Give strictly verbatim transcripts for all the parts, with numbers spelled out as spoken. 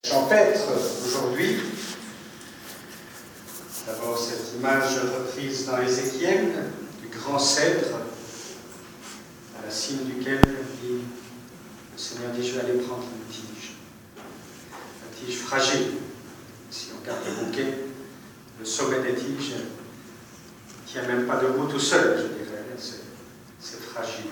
champêtre aujourd'hui. D'abord cette image reprise dans Ézéchiel du grand cèdre à la cime duquel dit, le Seigneur dit: je vais aller prendre une tige, une tige fragile. Si on regarde le bouquet, le sommet des tiges ne tient même pas debout tout seul, je dirais, c'est fragile.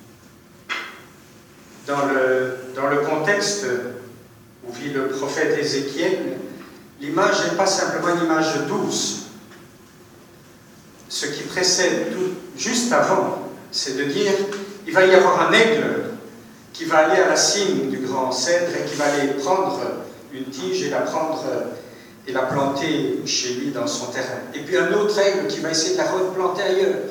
Dans le, dans le contexte où vit le prophète Ézéchiel, l'image n'est pas simplement une image douce. Ce qui précède tout, juste avant, c'est de dire il va y avoir un aigle qui va aller à la cime du grand cèdre et qui va aller prendre une tige et la prendre et la planter chez lui dans son terrain. Et puis un autre aigle qui va essayer de la replanter ailleurs.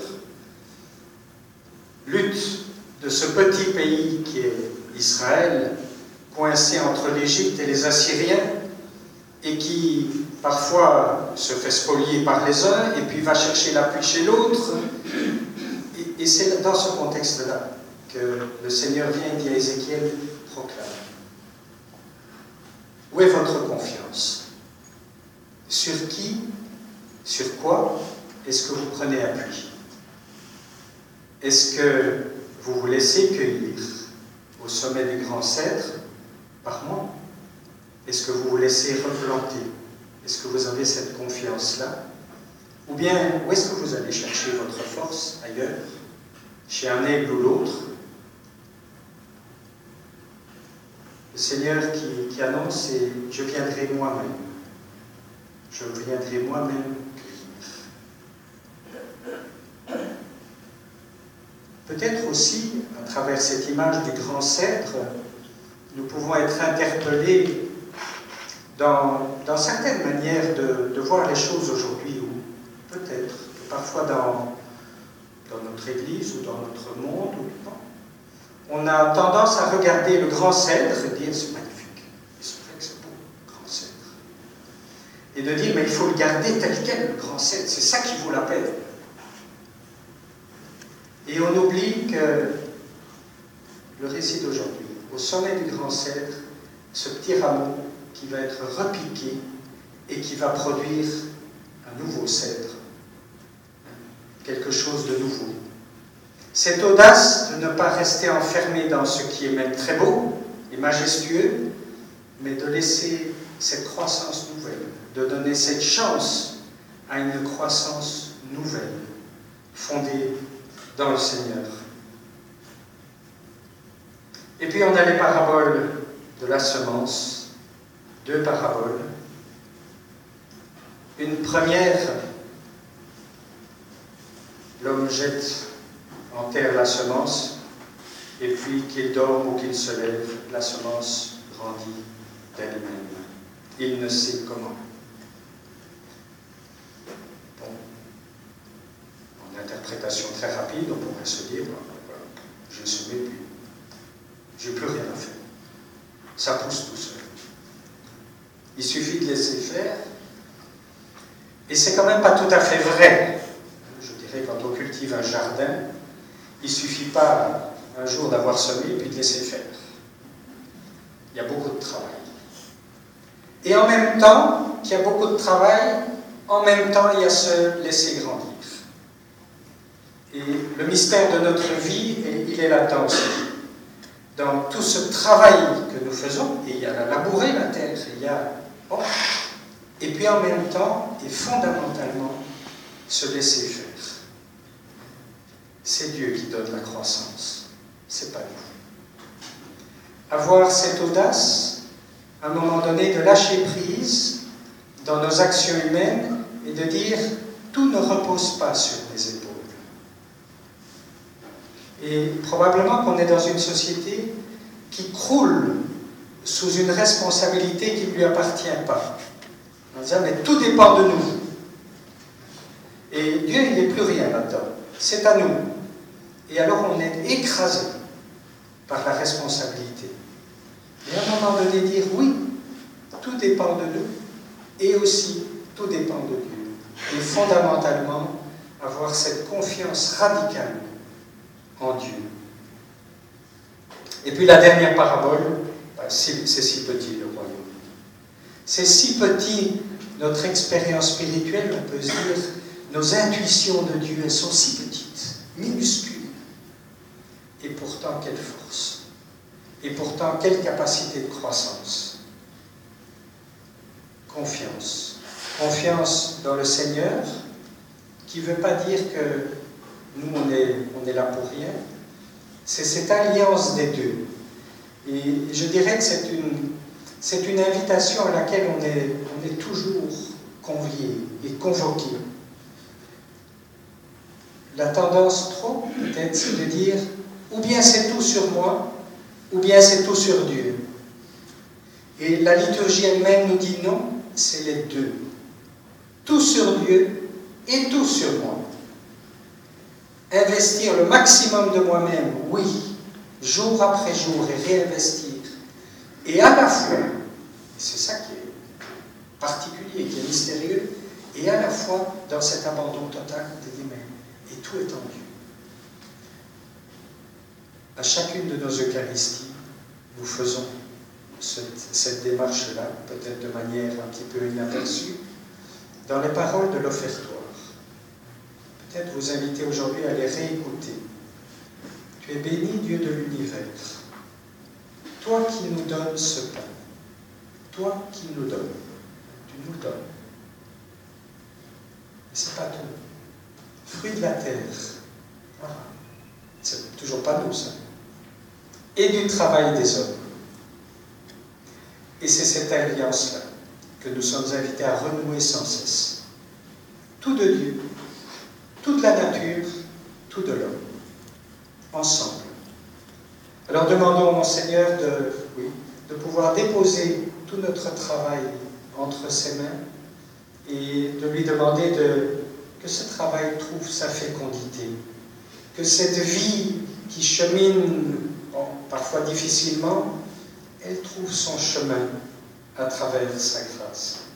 Lutte de ce petit pays qui est Israël, coincé entre l'Égypte et les Assyriens, et qui parfois se fait spolier par les uns, et puis va chercher l'appui chez l'autre. Et, et c'est dans ce contexte-là que le Seigneur vient et dit à Ézéchiel: proclame. Où est votre confiance? Sur qui, sur quoi est-ce que vous prenez appui? Est-ce que vous vous laissez cueillir au sommet du grand cèdre par moi? Est-ce que vous vous laissez replanter? Est-ce que vous avez cette confiance-là? Ou bien, où est-ce que vous allez chercher votre force ailleurs? Chez un aigle ou l'autre? Le Seigneur qui, qui annonce, c'est: je viendrai moi-même. Je viendrai moi-même cueillir. Peut-être aussi, à travers cette image du grand cèdre, nous pouvons être interpellés dans, dans certaines manières de, de voir les choses aujourd'hui, ou peut-être que parfois dans, dans notre Église ou dans notre monde, ou, on a tendance à regarder le grand cèdre et dire: c'est magnifique, c'est vrai que c'est beau, le grand cèdre. Et de dire: mais il faut le garder tel quel, le grand cèdre, c'est ça qui vaut la peine. Et on oublie que le récit d'aujourd'hui, au sommet du grand cèdre, ce petit rameau qui va être repiqué et qui va produire un nouveau cèdre, quelque chose de nouveau. Cette audace de ne pas rester enfermé dans ce qui est même très beau et majestueux, mais de laisser cette croissance nouvelle, de donner cette chance à une croissance nouvelle, fondée dans le Seigneur. Et puis on a les paraboles de la semence, deux paraboles. Une première, l'homme jette en terre la semence, et puis qu'il dorme ou qu'il se lève, la semence grandit d'elle-même. Il ne sait comment. Bon. En interprétation très rapide, on pourrait se dire: voilà, je ne sais plus. Je n'ai plus rien à faire. Ça pousse tout seul. Il suffit de laisser faire. Et c'est quand même pas tout à fait vrai. Je dirais, quand on cultive un jardin, il ne suffit pas un jour d'avoir semé et puis de laisser faire. Il y a beaucoup de travail. Et en même temps qu'il y a beaucoup de travail, en même temps il y a se laisser grandir. Et le mystère de notre vie, il est là-dedans aussi. Dans tout ce travail que nous faisons, et il y a la labourer la terre, il y a... Oh, et puis en même temps, et fondamentalement, se laisser faire. C'est Dieu qui donne la croissance, c'est pas nous. Avoir cette audace, à un moment donné, de lâcher prise dans nos actions humaines et de dire: tout ne repose pas sur mes épaules. Et probablement qu'on est dans une société qui croule sous une responsabilité qui ne lui appartient pas. En disant: mais tout dépend de nous. Et Dieu, il n'est plus rien là-dedans. C'est à nous. Et alors on est écrasé par la responsabilité. Et à un moment donné, dire: oui, tout dépend de nous. Et aussi, tout dépend de Dieu. Et fondamentalement, avoir cette confiance radicale en Dieu. Et puis la dernière parabole, c'est si petit le royaume. C'est si petit, notre expérience spirituelle, on peut se dire, nos intuitions de Dieu, elles sont si petites, minuscules. Et pourtant, quelle force. Et pourtant, quelle capacité de croissance. Confiance. Confiance dans le Seigneur, qui ne veut pas dire que nous, on est, on est là pour rien. C'est cette alliance des deux. Et je dirais que c'est une, c'est une invitation à laquelle on est, on est toujours convié et convoqué. La tendance trop, peut-être, c'est de dire ou bien c'est tout sur moi, ou bien c'est tout sur Dieu. Et la liturgie elle-même nous dit non, c'est les deux. Tout sur Dieu et tout sur moi. Investir le maximum de moi-même, oui, jour après jour, et réinvestir. Et à la fois, et c'est ça qui est particulier, qui est mystérieux, et à la fois dans cet abandon total des mains. Et tout est en Dieu. À chacune de nos Eucharisties, nous faisons cette, cette démarche-là, peut-être de manière un petit peu inaperçue, dans les paroles de l'offertoire. Peut-être vous inviter aujourd'hui à les réécouter. Tu es béni, Dieu de l'univers. Toi qui nous donnes ce pain. Toi qui nous donnes. Tu nous donnes. Mais ce n'est pas tout. Fruit de la terre. Voilà. C'est toujours pas nous, ça. Et du travail des hommes. Et c'est cette alliance-là que nous sommes invités à renouer sans cesse. Tout de Dieu, toute la nature, tout de l'homme, ensemble. Alors demandons au Monseigneur de, oui, de pouvoir déposer tout notre travail entre ses mains et de lui demander de, que ce travail trouve sa fécondité, que cette vie qui chemine, bon, parfois difficilement, elle trouve son chemin à travers sa grâce.